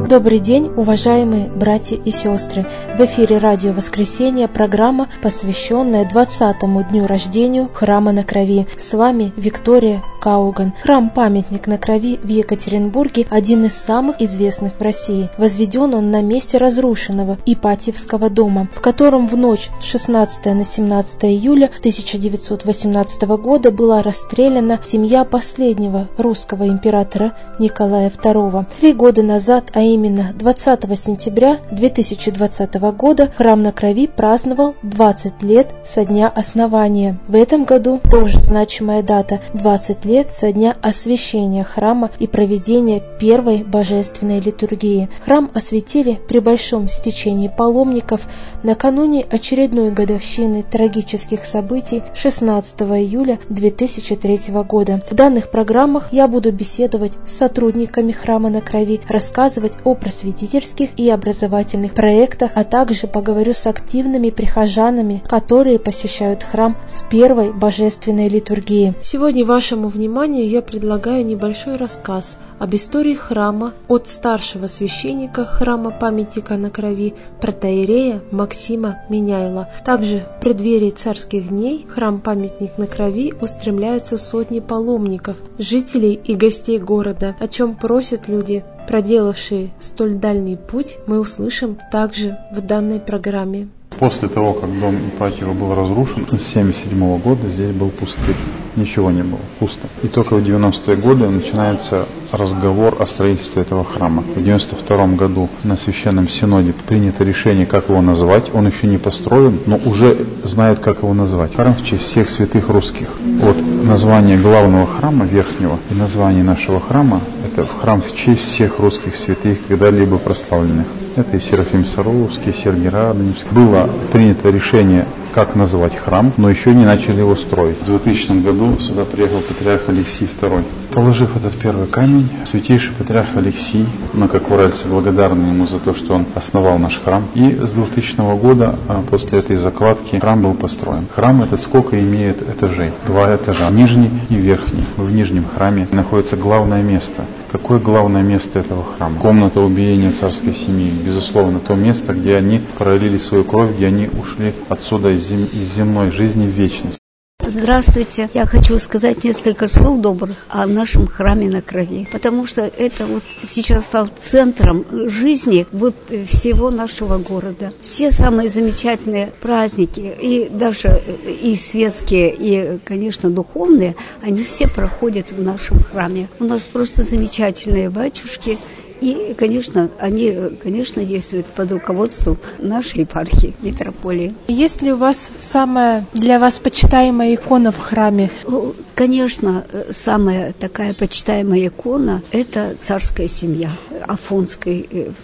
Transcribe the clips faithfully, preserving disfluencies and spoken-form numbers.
Добрый день, уважаемые братья и сестры! В эфире радио «Воскресенье», программа, посвященная двадцатому дню рождения Храма на Крови. С вами Виктория Кауган. Храм-памятник на Крови в Екатеринбурге – один из самых известных в России. Возведен он на месте разрушенного Ипатьевского дома, в котором в ночь с шестнадцатого на семнадцатое июля тысяча девятьсот восемнадцатого года была расстреляна семья последнего русского императора Николая второго. Три года назад, а именно двадцатого сентября две тысячи двадцатого года, Храм на Крови праздновал двадцать лет со дня основания. В этом году тоже значимая дата – двадцать лет со дня освящения храма и проведения первой божественной литургии. Храм осветили при большом стечении паломников накануне очередной годовщины трагических событий шестнадцатого июля две тысячи третьего года. В данных программах я буду беседовать с сотрудниками Храма на Крови, рассказывать о просветительских и образовательных проектах, а также поговорю с активными прихожанами, которые посещают храм с первой божественной литургии. Сегодня вашему вниманию я предлагаю небольшой рассказ об истории храма от старшего священника храма памятника на Крови протоиерея Максима Меняйла. Также в преддверии царских дней храм-памятник на Крови устремляются сотни паломников, жителей и гостей города. О чем просят люди, проделавшие столь дальний путь, мы услышим также в данной программе. После того, как дом Ипатьева был разрушен, с семьдесят седьмого года здесь был пустырь. Ничего не было, пусто. И только в девяностые годы начинается разговор о строительстве этого храма. В девяносто втором году на Священном Синоде принято решение, как его назвать. Он еще не построен, но уже знают, как его назвать. Храм в честь всех святых русских. Вот название главного храма, верхнего, и название нашего храма – это храм в честь всех русских святых, когда-либо прославленных. Это и Серафим Саровский, и Сергий Радонежский. Было принято решение, как назвать храм, но еще не начали его строить. В двухтысячном году сюда приехал патриарх Алексий второй. Положив этот первый камень, святейший патриарх Алексий, мы, как уральцы, благодарны ему за то, что он основал наш храм. И с двухтысячного года, после этой закладки, храм был построен. Храм этот сколько имеет этажей? Два этажа, нижний и верхний. В нижнем храме находится главное место. Какое главное место этого храма? Комната убиения царской семьи. Безусловно, то место, где они пролили свою кровь, где они ушли отсюда из, зем... из земной жизни в вечность. Здравствуйте. Я хочу сказать несколько слов добрых о нашем храме на Крови, потому что это вот сейчас стал центром жизни вот всего нашего города. Все самые замечательные праздники, и даже и светские, и, конечно, духовные, они все проходят в нашем храме. У нас просто замечательные батюшки. И, конечно, они, конечно, действуют под руководством нашей епархии, митрополии. Есть ли у вас самая для вас почитаемая икона в храме? Конечно, самая такая почитаемая икона – это царская семья Афонской,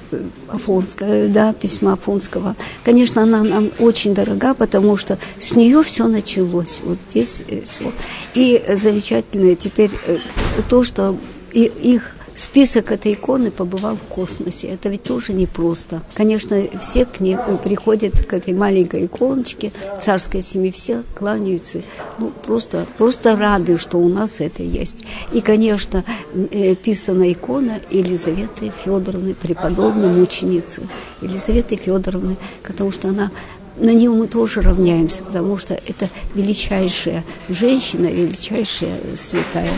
Афонская, да, письма Афонского. Конечно, она нам очень дорога, потому что с нее все началось. Вот здесь все. И замечательно теперь то, что их список этой иконы побывал в космосе. Это ведь тоже непросто. Конечно, все к ней приходят, к этой маленькой иконочке царской семьи, все кланяются. Ну, просто, просто рады, что у нас это есть. И, конечно, писана икона Елизаветы Федоровны, преподобной мученицы Елизаветы Федоровны, потому что она... На нее мы тоже равняемся, потому что это величайшая женщина, величайшая святая.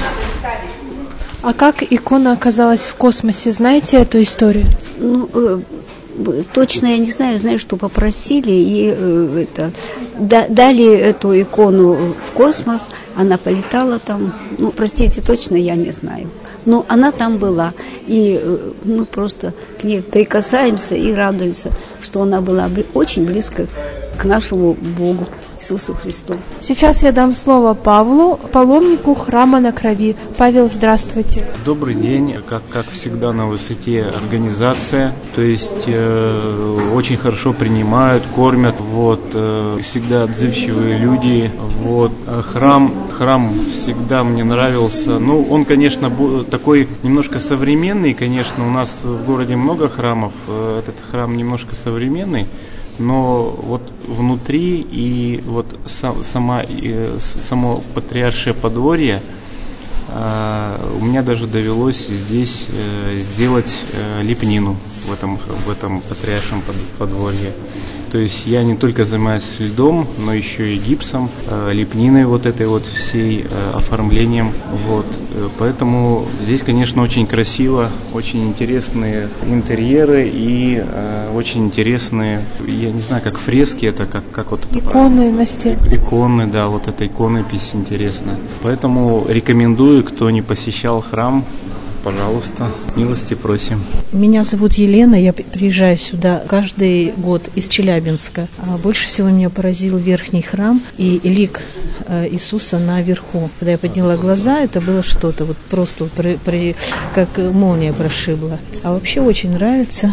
А как икона оказалась в космосе? Знаете эту историю? Ну, э, точно я не знаю. Знаю, что попросили и э, это, да, дали эту икону в космос. Она полетала там. Ну, простите, точно я не знаю. Но она там была. И э, мы просто к ней прикасаемся и радуемся, что она была очень близко к нашему Богу, Иисусу Христу. Сейчас я дам слово Павлу, паломнику Храма на Крови. Павел, здравствуйте. Добрый день. Как, как всегда, на высоте организация. То есть э, очень хорошо принимают, кормят. Вот, э, всегда отзывчивые люди. Вот. Храм, храм всегда мне нравился. Ну, он, конечно, такой немножко современный. Конечно, у нас в городе много храмов. Этот храм немножко современный. Но вот внутри и вот сам, сама, само патриаршее подворье, У меня даже довелось здесь сделать лепнину в этом, в этом патриаршем подворье. То есть я не только занимаюсь льдом, но еще и гипсом, лепниной вот этой вот всей, оформлением. Вот. Поэтому здесь, конечно, очень красиво, очень интересные интерьеры и э, очень интересные, я не знаю, как фрески, это как, как вот это иконы на стенах. Иконы, да, вот эта иконопись интересная. Поэтому рекомендую, кто не посещал храм, пожалуйста, милости просим. Меня зовут Елена, я приезжаю сюда каждый год из Челябинска. Больше всего меня поразил верхний храм и лик Иисуса наверху. Когда я подняла глаза, это было что-то, вот просто при, при, как молния прошибла. А вообще очень нравится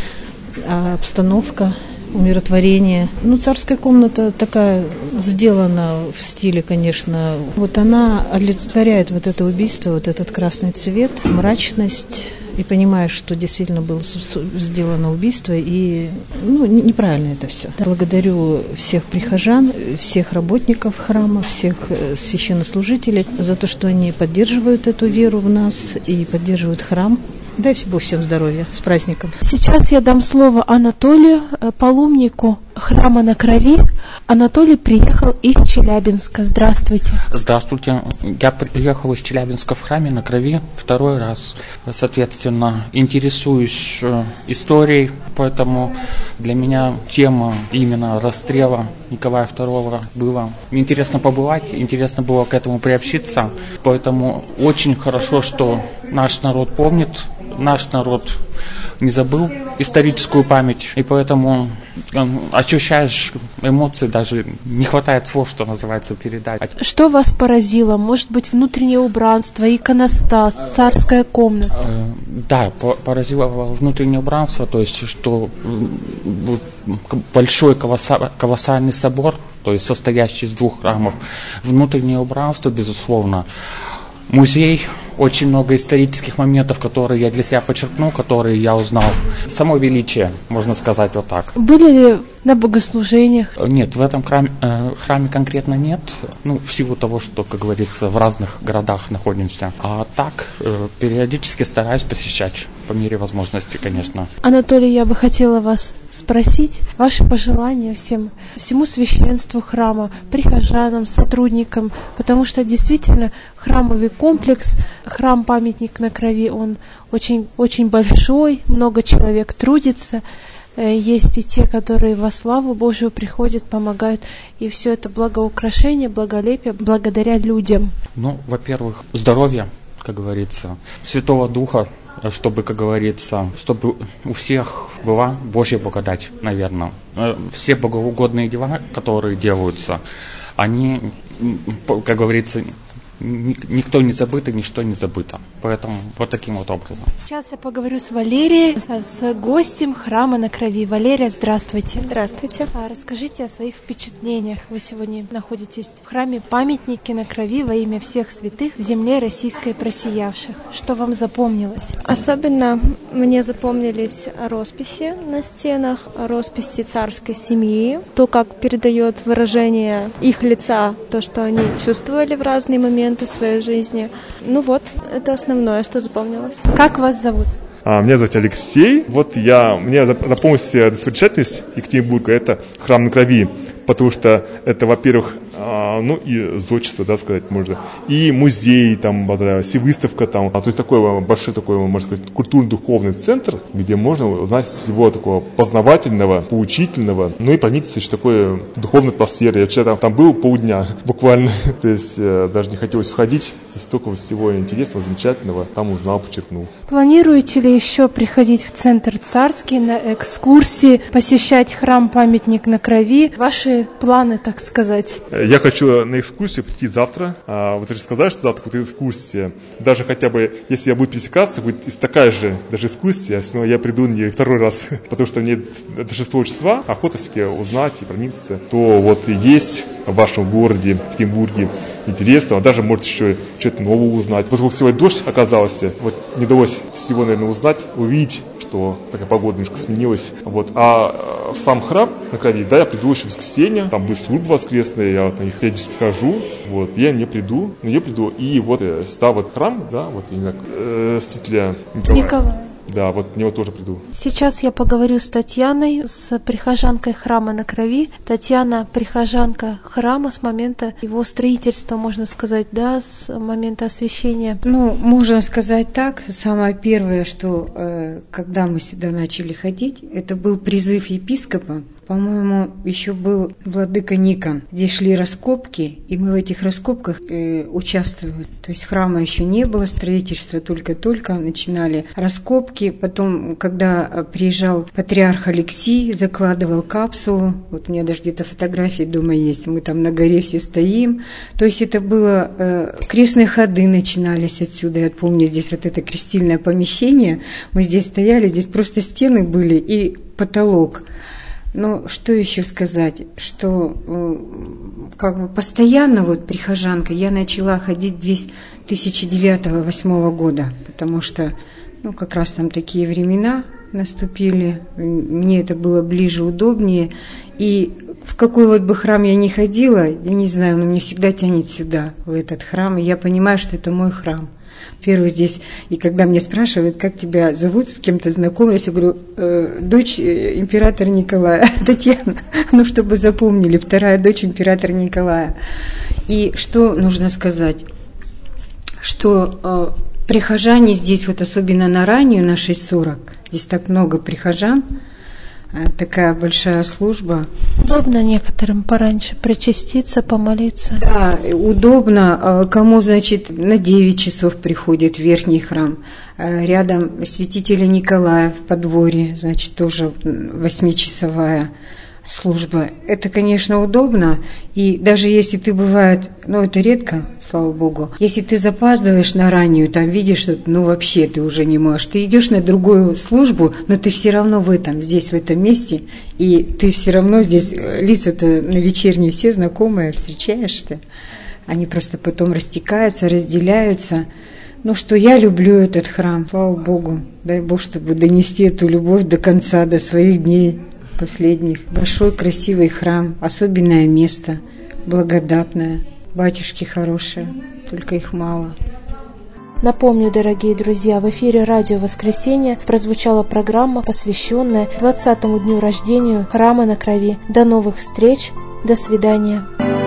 обстановка, умиротворение. Ну, царская комната такая сделана в стиле, конечно. Вот она олицетворяет вот это убийство, вот этот красный цвет, мрачность. И понимаешь, что действительно было сделано убийство, и ну, неправильно это все. Благодарю всех прихожан, всех работников храма, всех священнослужителей за то, что они поддерживают эту веру в нас и поддерживают храм. Дай Бог всем здоровья. С праздником. Сейчас я дам слово Анатолию, паломнику храма на Крови. Анатолий приехал из Челябинска. Здравствуйте. Здравствуйте. Я приехал из Челябинска в храме на Крови второй раз. Соответственно, интересуюсь историей, поэтому для меня тема именно расстрела Николая второго была. Интересно побывать, интересно было к этому приобщиться, поэтому очень хорошо, что наш народ помнит, наш народ не забыл историческую память, и поэтому э, ощущаешь эмоции, даже не хватает слов, что называется, передать. Что вас поразило? Может быть, внутреннее убранство, иконостас, царская комната? Э, да, поразило внутреннее убранство, то есть, что э, большой колосса, колоссальный собор, то есть состоящий из двух храмов, внутреннее убранство, безусловно. Музей, очень много исторических моментов, которые я для себя подчеркнул, которые я узнал. Само величие, можно сказать вот так. Были ли на богослужениях? Нет, в этом храме, э, храме конкретно нет, ну, в силу того, что, как говорится, в разных городах находимся. А так, э, периодически стараюсь посещать, по мере возможности, конечно. Анатолий, я бы хотела вас спросить ваши пожелания всем, всему священству храма, прихожанам, сотрудникам, потому что действительно храмовый комплекс, храм-памятник на Крови, он очень, очень большой, много человек трудится. Есть и те, которые во славу Божию приходят, помогают. И все это благоукрашение, благолепие благодаря людям. Ну, во-первых, здоровья, как говорится, Святого Духа, чтобы, как говорится, чтобы у всех была Божья благодать, наверное. Все богоугодные дела, которые делаются, они, как говорится, никто не забыт и ничто не забыто. Поэтому вот таким вот образом. Сейчас я поговорю с Валерией, с гостем храма на Крови. Валерия, здравствуйте. Здравствуйте. А расскажите о своих впечатлениях. Вы сегодня находитесь в храме памятники на Крови во имя всех святых в земле российской просиявших. Что вам запомнилось? Особенно мне запомнились росписи на стенах, росписи царской семьи, то, как передает выражение их лица, то, что они чувствовали в разные моменты своей жизни. Ну вот, это основное, что запомнилось. Как вас зовут? А, меня зовут Алексей. Вот я, мне запомнилась достопримечательность Екатеринбурга, это храм на Крови, потому что это, во-первых, а, ну и зодчество, да, сказать можно, и музей там понравилось, и выставка там, а, то есть такой большой такой, можно сказать, культурно-духовный центр, где можно узнать всего такого познавательного, поучительного, ну и проникнуться в такой духовной атмосферы. Я вчера там, там был полдня буквально, то есть э, даже не хотелось входить, и столько всего интересного, замечательного там узнал, подчеркнул. Планируете ли еще приходить в Центр Царский на экскурсии, посещать храм-памятник на Крови? Ваши планы, так сказать? Я хочу на экскурсию прийти завтра. А, вот вы же сказали, что завтра будет экскурсия. Даже хотя бы, если я буду пересекаться, будет такая же даже экскурсия, но я приду не второй раз, потому что мне до шестого числа охота себе узнать и проникнуться, то вот есть в вашем городе, в Екатеринбурге, интересного, даже, может, еще что-то нового узнать. Поскольку сегодня дождь оказался, вот не удалось всего, наверное, узнать, увидеть, что такая погода немножко сменилась. Вот. А в сам храм на Крови, да, я приду еще в воскресенье, там будет служба воскресная, я вот на них периодически хожу, вот, я не приду, но я приду, и вот сюда вот храм, да, вот именно э, святителя Николая. Николая. Да, вот в него тоже приду. Сейчас я поговорю с Татьяной, с прихожанкой храма на Крови. Татьяна – прихожанка храма с момента его строительства, можно сказать, да, с момента освящения. Ну, можно сказать так. Самое первое, что э, когда мы сюда начали ходить, это был призыв епископа. По-моему, еще был владыка Никон. Здесь шли раскопки, и мы в этих раскопках э, участвовали. То есть храма еще не было, строительство только-только начинали раскопки. Потом, когда приезжал патриарх Алексий, закладывал капсулу. Вот у меня даже где-то фотографии дома есть. Мы там на горе все стоим. То есть это было... Э, крестные ходы начинались отсюда. Я помню, здесь вот это крестильное помещение. Мы здесь стояли, здесь просто стены были и потолок. Ну, что еще сказать, что как бы постоянно вот прихожанка я начала ходить с две тысячи девятого — две тысячи восьмого года, потому что, ну, как раз там такие времена наступили, мне это было ближе, удобнее, и в какой вот бы храм я ни ходила, я не знаю, но мне всегда тянет сюда, в этот храм, и я понимаю, что это мой храм. Первый здесь, и когда меня спрашивают, как тебя зовут, с кем-то знакомились, я говорю, э, дочь императора Николая, Татьяна, ну, чтобы запомнили, вторая дочь императора Николая. И что нужно сказать, что э, прихожане здесь, вот особенно на раннюю, на шесть сорок, здесь так много прихожан, такая большая служба. Удобно некоторым пораньше причаститься, помолиться. Да, удобно. Кому, значит, на девять часов приходит в верхний храм. Рядом святителя Николая в подворье, значит, тоже восьмичасовая служба. Это, конечно, удобно. И даже если ты бывает, ну, это редко, слава Богу, если ты запаздываешь на раннюю, там видишь, что, ну, вообще ты уже не можешь. Ты идешь на другую службу, но ты все равно в этом, здесь, в этом месте, и ты все равно здесь, лица-то на вечерней все знакомые, встречаешься. Они просто потом растекаются, разделяются. Ну, что я люблю этот храм, слава Богу. Дай Бог, чтобы донести эту любовь до конца, до своих дней последних. Большой красивый храм, особенное место, благодатное, батюшки хорошие, только их мало. Напомню, дорогие друзья, в эфире радио «Воскресенье» прозвучала программа, посвященная двадцатому дню рождения храма на Крови. До новых встреч, до свидания.